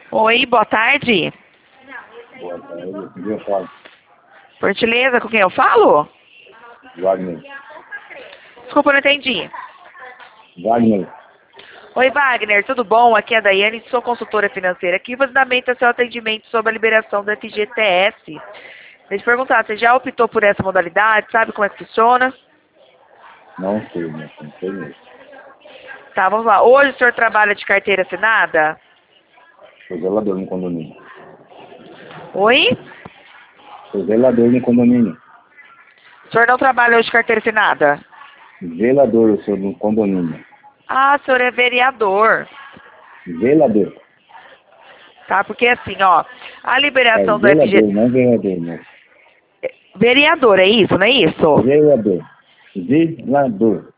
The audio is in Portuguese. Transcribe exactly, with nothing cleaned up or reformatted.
Oi, boa tarde. Boa tarde, com quem eu falo? Por gentileza, com quem eu falo? Wagner. Desculpa, eu não entendi. Wagner. Oi, Wagner, tudo bom? Aqui é a Daiane, sou consultora financeira aqui, fundamenta seu atendimento sobre a liberação do F G T S. Deixa eu te perguntar, você já optou por essa modalidade? Sabe como é que funciona? Não sei, né? Não sei mesmo. Tá, vamos lá. Hoje o senhor trabalha de carteira assinada? Sou zelador no condomínio. Oi? Sou zelador no condomínio. O senhor não trabalha hoje de carteira assinada? Zelador, eu sou no condomínio. Ah, o senhor é vereador. Zelador. Tá, porque assim, ó, a É liberação do zelador, F G... não vereador, não. Vereador, é isso, não é isso? Zelador. Zelador.